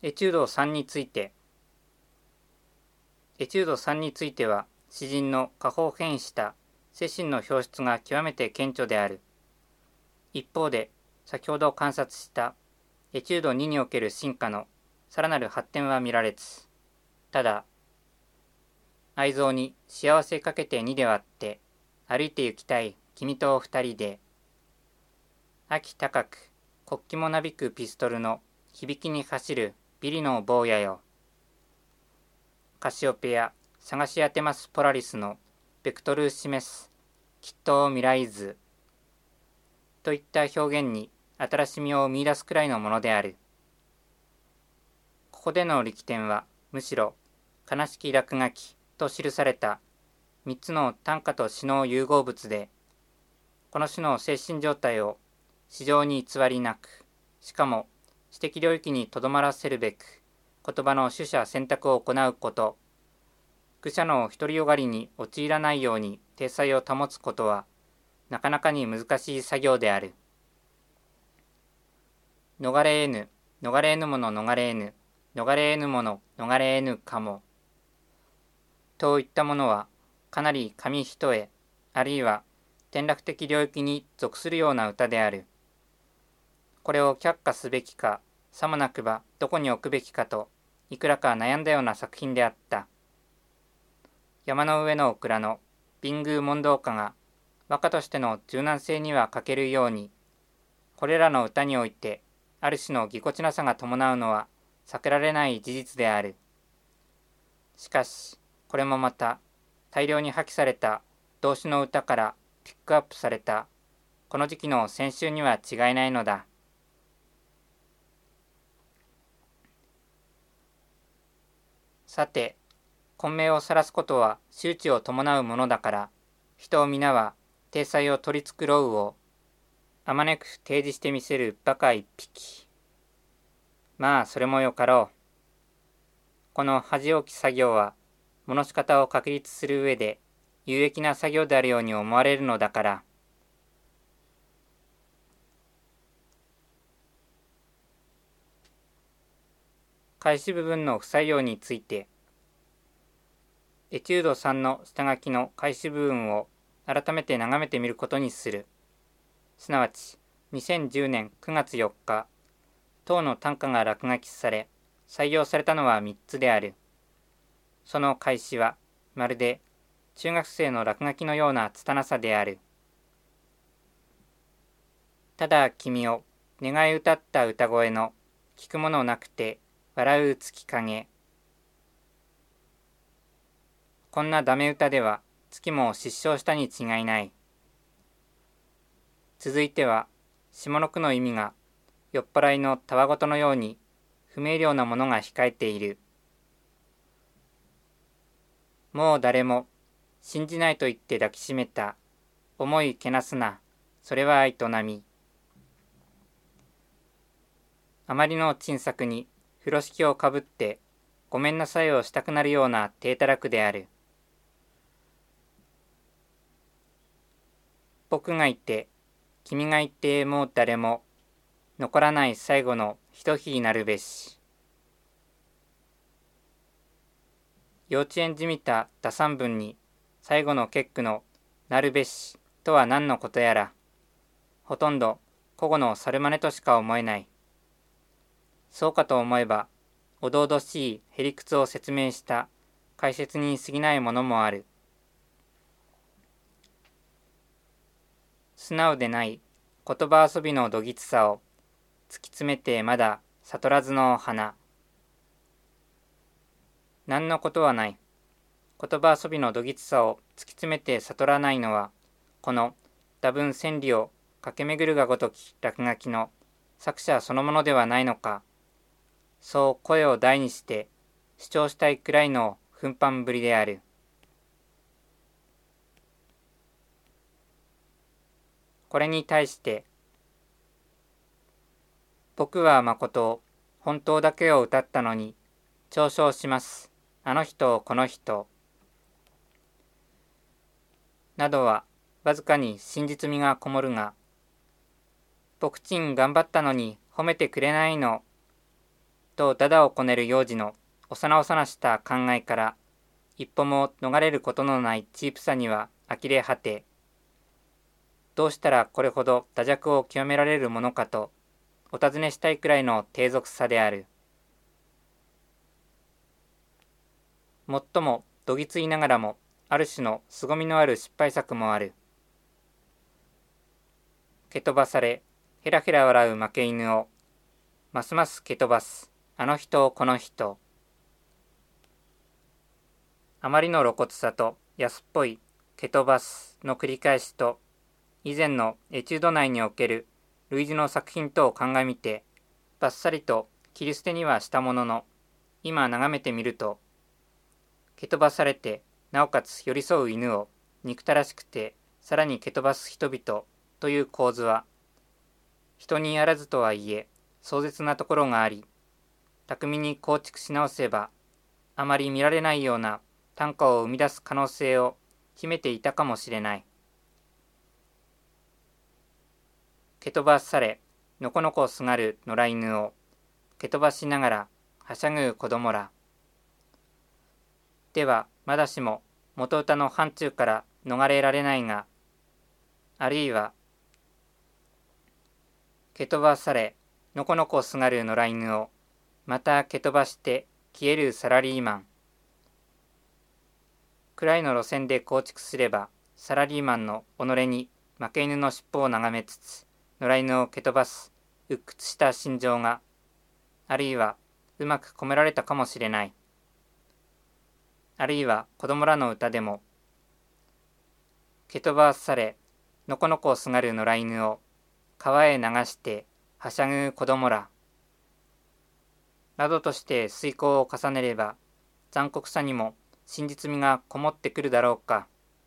エチュード3について。エチュード3については、詩人の下方変異した精神の表出が極めて顕著である。一方で、先ほど観察したエチュード2における進化のさらなる発展は見られず、ただ、愛憎に幸せかけて2で割って歩いて行きたい君と二人で、秋高く国旗もなびくピストルの響きに走るビリの坊やよ。カシオペや探し当てますポラリスのベクトル示すきっと未来図といった表現に新しみを見出すくらいのものである。ここでの力点はむしろ悲しき落書きと記された3つの短歌と詩の融合物で、この種の精神状態を詩情に偽りなく、しかも詩的領域にとどまらせるべく言葉の取捨選択を行うこと、愚者の独りよがりに陥らないように体裁を保つことはなかなかに難しい作業である。逃れ得ぬ、逃れ得ぬもの逃れ得ぬ、逃れ得ぬもの逃れ得ぬかも。といったものはかなり紙一重、あるいは転落的領域に属するような歌である。これを却下すべきか、さもなくばどこに置くべきかと、いくらか悩んだような作品であった。山の上のオクラの貧宮問答歌が和歌としての柔軟性には欠けるように、これらの歌においてある種のぎこちなさが伴うのは避けられない事実である。しかしこれもまた大量に破棄された動詞の歌からピックアップされたこの時期の先週には違いないのだ。さて、混迷を晒すことは周知を伴うものだから、人を皆は体裁を取り繕うをあまねく提示してみせるバカ一匹。まあそれもよかろう。この恥置き作業は物仕方を確立する上で有益な作業であるように思われるのだから。開始部分の不採用について、エチュード3の下書きの開始部分を改めて眺めてみることにする。すなわち2010年9月4日、当の短歌が落書きされ、採用されたのは3つである。その開始はまるで中学生の落書きのような拙さである。ただ君を願い歌った歌声の聞くものなくて笑う月影。こんなダメ歌では月も失笑したに違いない。続いては下の句の意味が酔っ払いのたわごとのように不明瞭なものが控えている。もう誰も信じないと言って抱きしめた思いけなすな、それは営み。あまりの沈作に風呂敷をかぶってごめんなさいをしたくなるような体たらくである。僕がいて君がいてもう誰も残らない最後のひと日なるべし。幼稚園じみた打算文に最後の結句のなるべしとは何のことやら、ほとんど古語の猿真似としか思えない。そうかと思えばおどおどしいへりくつを説明した解説に過ぎないものもある。素直でない言葉遊びのどぎつさを突き詰めてまだ悟らずの花。何のことはない。言葉遊びのどぎつさを突き詰めて悟らないのは、この多分千里を駆け巡るがごとき落書きの作者そのものではないのか。そう声を大にして主張したいくらいの奮発ぶりである。これに対して僕はまこと本当だけを歌ったのに嘲笑します。あの人この人などはわずかに真実味がこもるが、僕ちん頑張ったのに褒めてくれないのとだだをこねる幼児の幼々した考えから一歩も逃れることのないチープさには呆れ果て、どうしたらこれほど惰弱を極められるものかとお尋ねしたいくらいの低俗さである。もっともどぎついながらもある種の凄みのある失敗作もある。蹴飛ばされヘラヘラ笑う負け犬をますます蹴飛ばすあの人この人。あまりの露骨さと安っぽい蹴飛ばすの繰り返しと、以前のエチュード内における類似の作品とを鑑みてバッサリと切り捨てにはしたものの、今眺めてみると、蹴飛ばされてなおかつ寄り添う犬を憎たらしくてさらに蹴飛ばす人々という構図は、人にあらずとはいえ壮絶なところがあり、巧みに構築し直せばあまり見られないような短歌を生み出す可能性を秘めていたかもしれない。蹴飛ばされのこのこすがる野良犬を蹴飛ばしながらはしゃぐ子供ら。ではまだしも元歌の範疇から逃れられないが、あるいは蹴飛ばされのこのこすがる野良犬をまた蹴飛ばして消えるサラリーマンくらいの路線で構築すれば、サラリーマンの己に負け犬の尻尾を眺めつつ野良犬を蹴飛ばす鬱屈した心情が、あるいはうまく込められたかもしれない。あるいは子供らの歌でも、蹴飛ばされのこのこすがる野良犬を川へ流してはしゃぐ子供らなどとして推敲を重ねれば、残酷さにも真実味がこもってくるだろうか。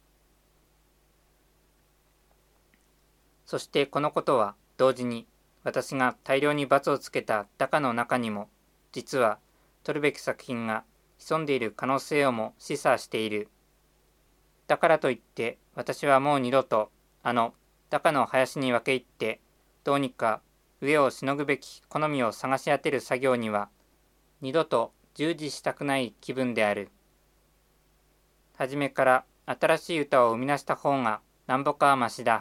そしてこのことは同時に、私が大量に罰をつけたダカの中にも実は取るべき作品が潜んでいる可能性をも示唆している。だからといって私はもう二度とあのダカの林に分け入ってどうにか上をしのぐべき好みを探し当てる作業には二度と従事したくない気分である。はじめから新しい歌を生み出した方がなんぼかましだ。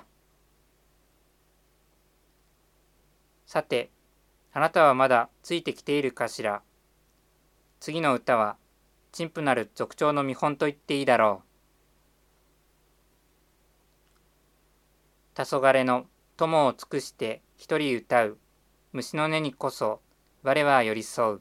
さて、あなたはまだついてきているかしら。次の歌は陳腐なる俗調の見本と言っていいだろう。黄昏の友を尽くして一人歌う虫の音にこそ我は寄り添う。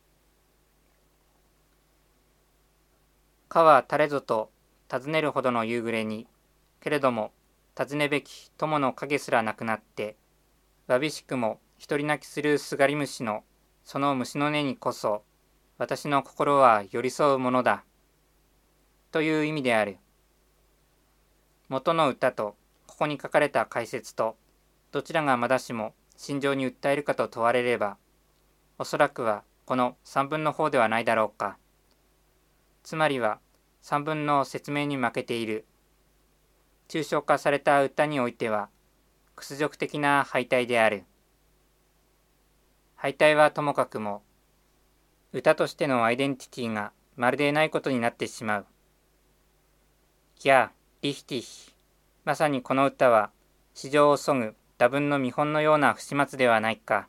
かは誰ぞと尋ねるほどの夕暮れに、けれども尋ねべき友の影すらなくなって、わびしくも一人泣きするすがり虫のその虫の音にこそ私の心は寄り添うものだという意味である。元の歌とここに書かれた解説とどちらがまだしも心情に訴えるかと問われれば、おそらくはこの三分の方ではないだろうか。つまりは三分の説明に負けている。抽象化された歌においては屈辱的な敗退である。敗退はともかくも、歌としてのアイデンティティがまるでないことになってしまう。ギャー・リヒティヒ。まさにこの歌は史上をそぐ多分の見本のような不始末ではないか。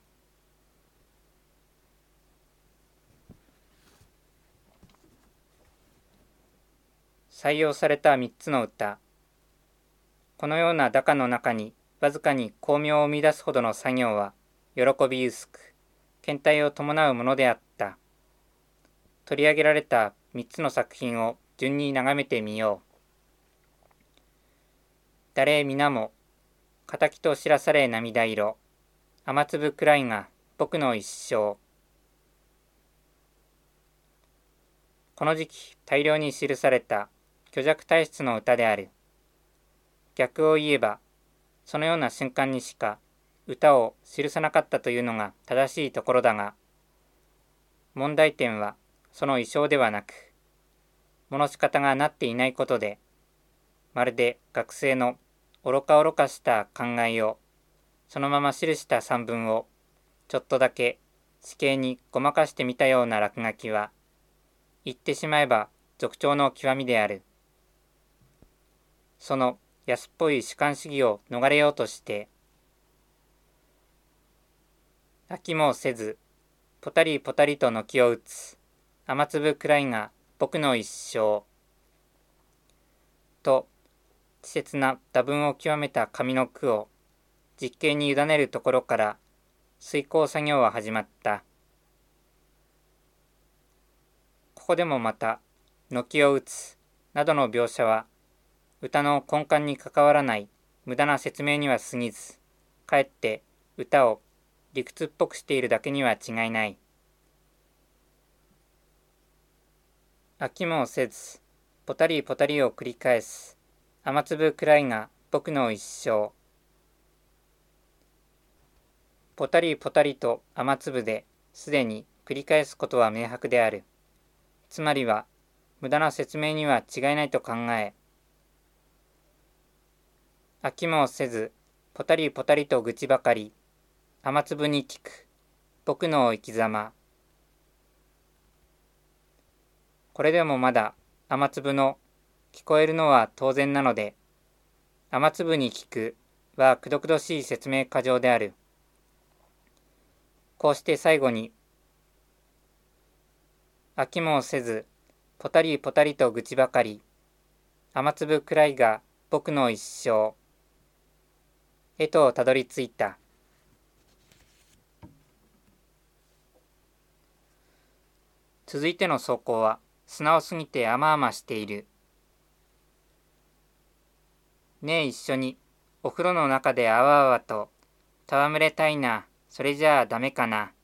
採用された3つの歌。このような打歌の中にわずかに巧妙を生み出すほどの作業は喜び薄く、見体を伴うものであった。取り上げられた3つの作品を順に眺めてみよう。誰皆も敵と知らされ涙色、雨粒くらいが僕の一生。この時期大量に記された虚弱体質の歌である。逆を言えば、そのような瞬間にしか歌を記さなかったというのが正しいところだが、問題点はその意匠ではなく、物仕方がなっていないことで、まるで学生の愚か愚かした考えをそのまま記した散文をちょっとだけ地形にごまかしてみたような落書きは、言ってしまえば俗調の極みである。その安っぽい主観主義を逃れようとして、飽きもせず、ぽたりぽたりと軒を打つ、雨粒くらいが僕の一生。と、稚拙な打分を極めた上の句を実験に委ねるところから遂行作業は始まった。ここでもまた、軒を打つなどの描写は、歌の根幹に関わらない無駄な説明には過ぎず、かえって歌を理屈っぽくしているだけには違いない。飽きもせず、ぽたりぽたりを繰り返す、雨粒くらいが僕の一生。ぽたりぽたりと雨粒ですでに繰り返すことは明白である。つまりは、無駄な説明には違いないと考え、飽きもせず、ぽたりぽたりと愚痴ばかり、雨粒に聞く、僕の生き様。これでもまだ雨粒の聞こえるのは当然なので、雨粒に聞くはくどくどしい説明過剰である。こうして最後に、飽きもせず、ぽたりぽたりと愚痴ばかり、雨粒くらいが僕の一生。へとたどり着いた。続いての草稿は、素直すぎて甘々している。ねえ一緒に、お風呂の中であわあわと、戯れたいな、それじゃあダメかな。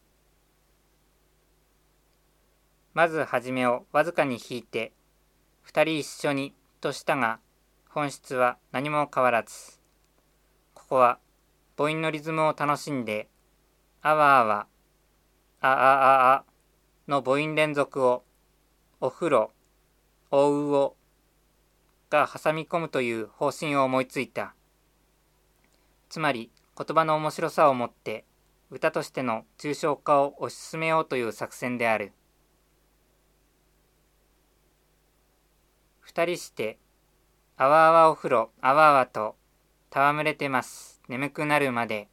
まずはじめをわずかに引いて、二人一緒にとしたが、本質は何も変わらず。ここは母音のリズムを楽しんで、あわあわ、ああああの母音連続を、お風呂、おうおが挟み込むという方針を思いついた。つまり言葉の面白さをもって歌としての抽象化を推し進めようという作戦である。二人して、あわあわお風呂、あわあわと戯れてます。眠くなるまで。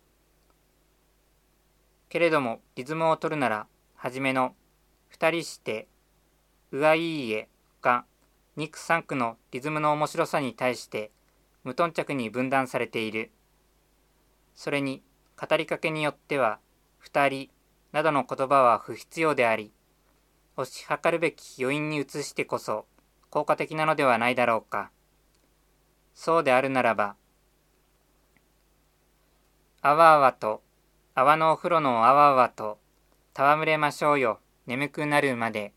けれどもリズムを取るなら、はじめの二人して、うわいいえが2区3区のリズムの面白さに対して無頓着に分断されている。それに語りかけによっては二人などの言葉は不必要であり、推し量るべき余韻に移してこそ効果的なのではないだろうか。そうであるならば、あわあわと泡のお風呂のあわあわと戯れましょうよ、眠くなるまで。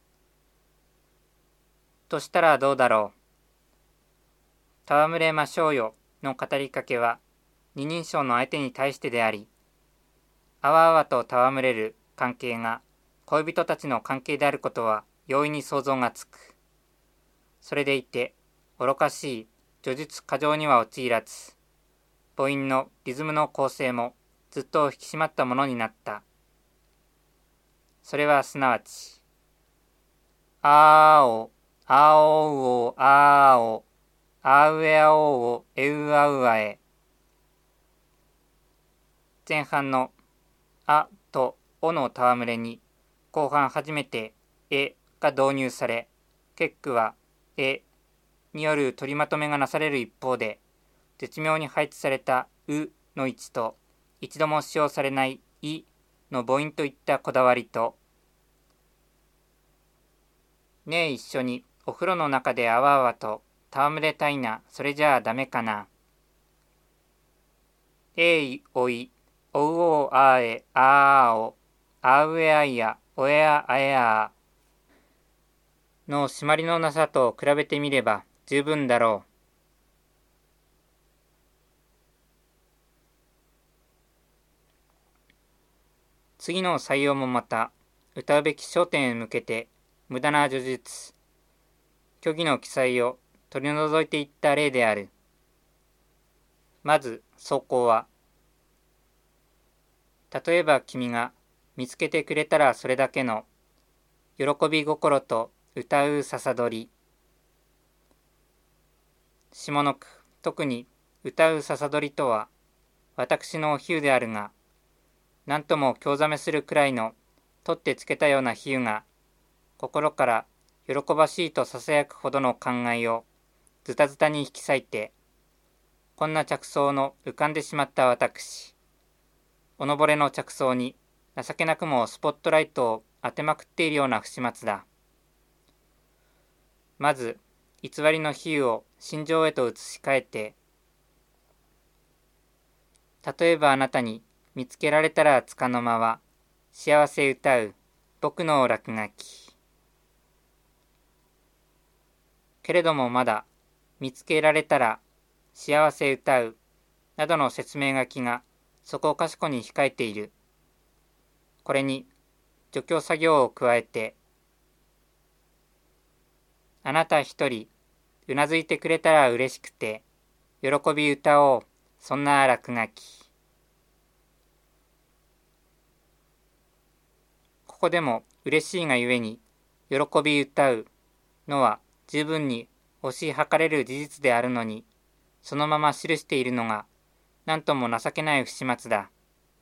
としたらどうだろう。戯れましょうよの語りかけは二人称の相手に対してであり、あわあわと戯れる関係が恋人たちの関係であることは容易に想像がつく。それでいて愚かしい叙述過剰には陥らず、母音のリズムの構成もずっと引き締まったものになった。それはすなわち、あーお、あおうお、あーお、あうえあおうお、えうあうあえ。前半のあとおの戯れに後半初めてえが導入され、結句はえによる取りまとめがなされる一方で、絶妙に配置されたうの位置と一度も使用されないいの母音といったこだわりと、ねえ一緒にお風呂の中であわあわと戯れたいな、それじゃあダメかな。えいおい、おうおうあえ、ああお、あうえあいや、おえああえあの締まりのなさと比べてみれば十分だろう。次の採用もまた、歌うべき焦点へ向けて、無駄な叙述、虚偽の記載を取り除いていった例である。まず、草稿は、例えば君が見つけてくれたらそれだけの喜び心と歌う笹鳥。下の句、特に歌う笹鳥とは私の比喩であるが、何とも興ざめするくらいの取ってつけたような比喩が、心から喜ばしいとささやくほどの考えをズタズタに引き裂いて、こんな着想の浮かんでしまった私、おのぼれの着想に情けなくもスポットライトを当てまくっているような不始末だ。まず、偽りの比喩を心情へと移し替えて、例えばあなたに見つけられたら束の間は、幸せ歌う僕の落書き。けれどもまだ、見つけられたら幸せ歌うなどの説明書きがそこかしこに控えている。これに助教作業を加えて、あなた一人うなずいてくれたら嬉しくて、喜び歌おう、そんな落書き。ここでも嬉しいがゆえに、喜び歌うのは十分に推し量れる事実であるのに、そのまま記しているのが、なんとも情けない不始末だ。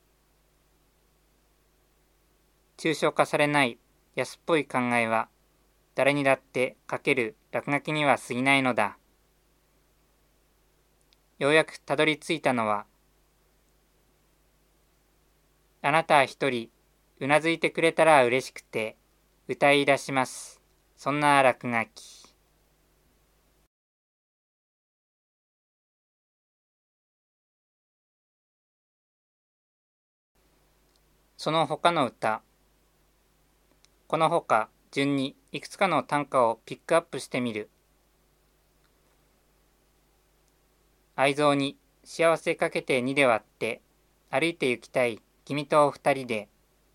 抽象化されない安っぽい考えは、誰にだって書ける落書きには過ぎないのだ。ようやくたどり着いたのは、あなた一人うなずいてくれたら嬉しくて歌い出します。そんな落書き。その他の歌。この他順にいくつかの短歌をピックアップしてみる。愛憎に幸せかけて2で割って歩いて行きたい君と2人で。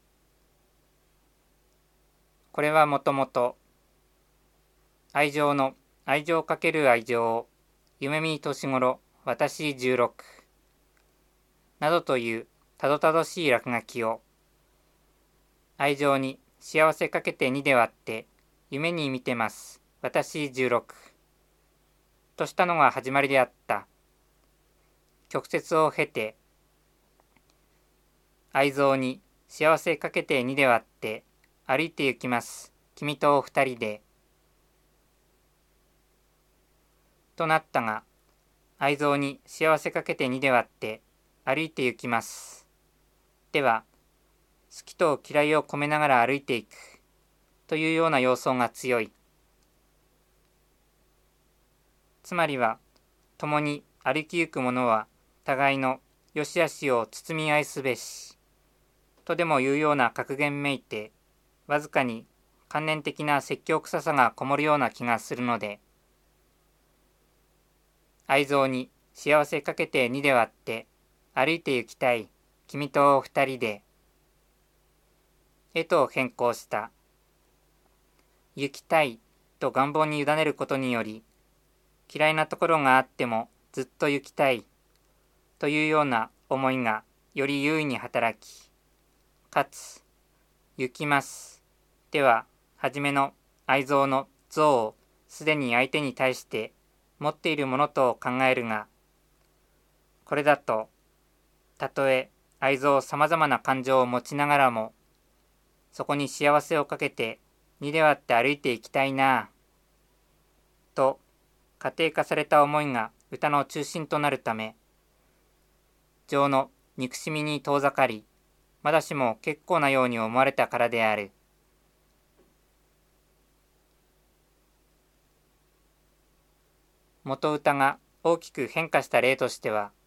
これはもともと愛情の愛情かける愛情を夢見年頃私16などというたどたどしい落書きを愛情に幸せかけて2で割って夢に見てます私16としたのが始まりであった。曲折を経て愛憎に幸せかけて2で割って歩いて行きます君と2人でとなったが、愛憎に幸せかけて2で割って歩いて行きますでは、好きと嫌いを込めながら歩いていくというような様相が強い。つまりは、共に歩きゆく者は互いの良し悪しを包み愛すべしとでもいうような格言めいて、わずかに観念的な説教臭さがこもるような気がするので、愛憎に幸せかけて2で割って歩いて行きたい君と2人でへと変更した。行きたいと願望に委ねることにより、嫌いなところがあってもずっと行きたいというような思いがより優位に働き、かつ行きますでは初めの愛憎の憎をすでに相手に対して持っているものと考えるが、これだとたとえ愛憎さまざまな感情を持ちながらも、そこに幸せをかけて2で割って歩いていきたいなぁと家庭化された思いが歌の中心となるため、情の憎しみに遠ざかり、まだしも結構なように思われたからである。元歌が大きく変化した例としては、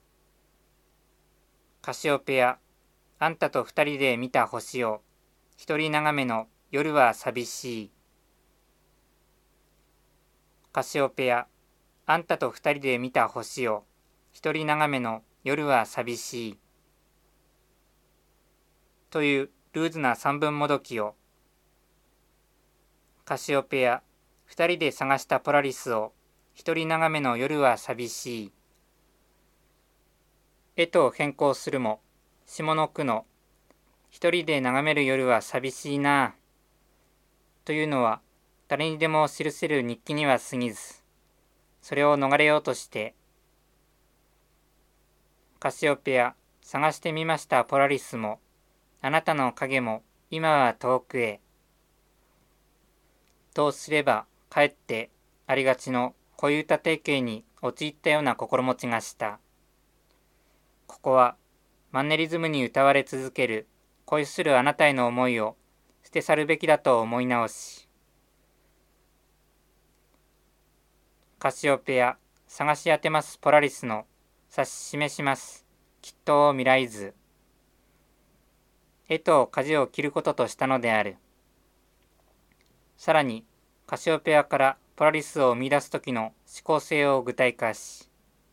カシオペア、あんたと二人で見た星を一人眺めの夜は寂しい。カシオペア、あんたと二人で見た星を一人眺めの夜は寂しい。というルーズな三分もどきを、カシオペア、二人で探したポラリスを一人眺めの夜は寂しい。へと変更するも、下の句の一人で眺める夜は寂しいな。というのは誰にでも記せる日記には過ぎず、それを逃れようとして、カシオペア、探してみましたポラリスも、あなたの影も今は遠くへ。とすれば、かえってありがちの恋歌定型に陥ったような心持ちがした。ここはマンネリズムに歌われ続ける恋するあなたへの思いを捨て去るべきだと思い直し、カシオペア、探し当てますポラリスの指し示します。きっと未来図。絵と舵を切ることとしたのである。さらに、カシオペアからポラリスを生み出すときの思考性を具体化し、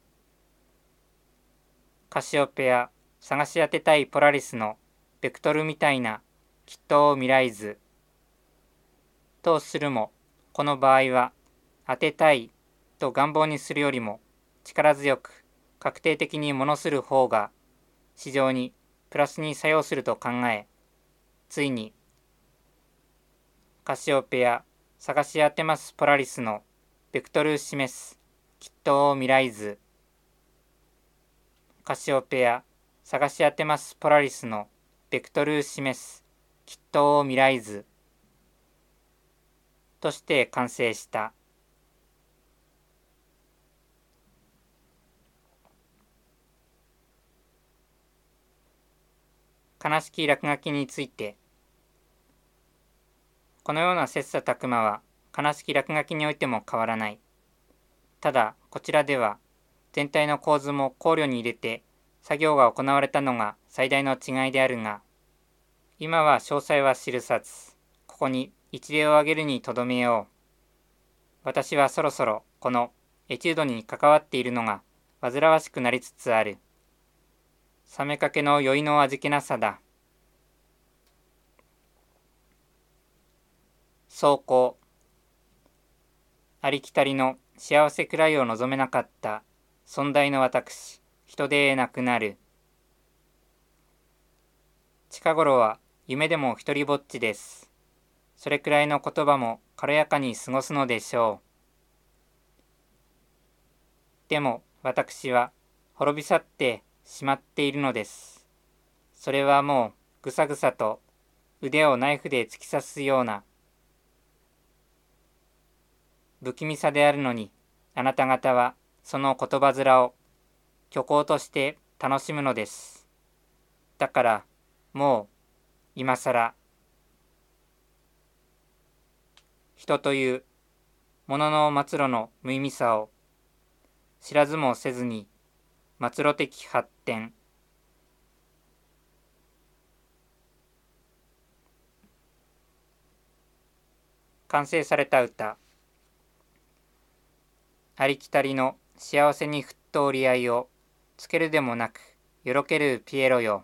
カシオペア、探し当てたいポラリスのベクトルみたいなきっと未来図。とするも、この場合は、当てたいと願望にするよりも、力強く、確定的に物する方が、市場にプラスに作用すると考え、ついに、カシオペア、探し当てますポラリスのベクトル示す、きっと未来図。カシオペア、探し当てますポラリスのベクトル示す、きっと未来図。として完成した。悲しき落書きについて、このような切磋琢磨は悲しき落書きにおいても変わらない。ただこちらでは全体の構図も考慮に入れて作業が行われたのが最大の違いであるが、今は詳細は記さず、ここに一例を挙げるにとどめよう。私はそろそろこのエチュードに関わっているのが煩わしくなりつつある。冷めかけの酔いの味気なさだ。走行。ありきたりの幸せくらいを望めなかった尊大の私、人でなくなる。近頃は夢でも一りぼっちです。それくらいの言葉も軽やかに過ごすのでしょう。でも私は滅び去ってしまっているのです。それはもうぐさぐさと腕をナイフで突き刺すような不気味さであるのに、あなた方はその言葉面を虚構として楽しむのです。だからもう今さら人というものの末路の無意味さを知らずもせずに末路的発展。完成された歌。ありきたりの幸せにふっと折り合いをつけるでもなくよろけるピエロよ。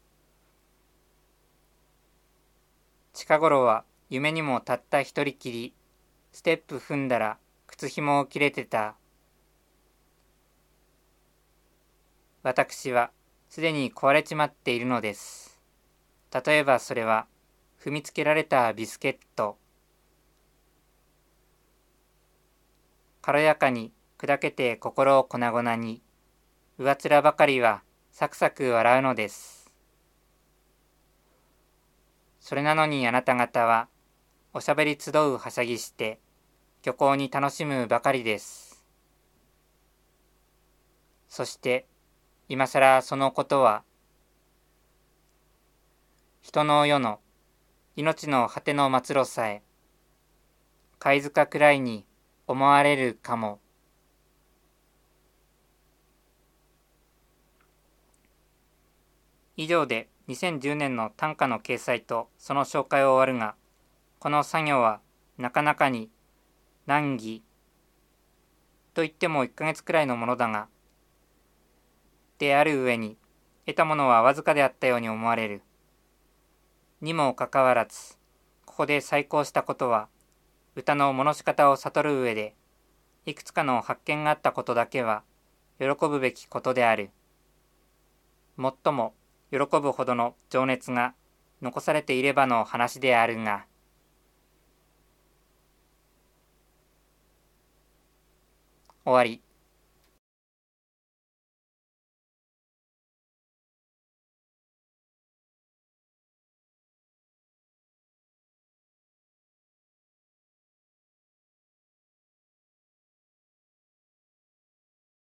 近頃は夢にもたった一人きりステップ踏んだら靴ひもを切れてた。私はすでに壊れちまっているのです。例えばそれは踏みつけられたビスケット。軽やかに砕けて心を粉々に、上面ばかりはサクサク笑うのです。それなのにあなた方はおしゃべり集うはしゃぎして虚構に楽しむばかりです。そして今さらそのことは人の世の命の果ての末路さえ貝塚くらいに思われるかも。以上で2010年の短歌の掲載とその紹介を終わるが、この作業はなかなかに難儀と言っても1ヶ月くらいのものだが、である上に得たものはわずかであったように思われる。にもかかわらず、ここで再考したことは、歌の物し方を悟る上で、いくつかの発見があったことだけは、喜ぶべきことである。もっとも、喜ぶほどの情熱が残されていればの話であるが、終わり。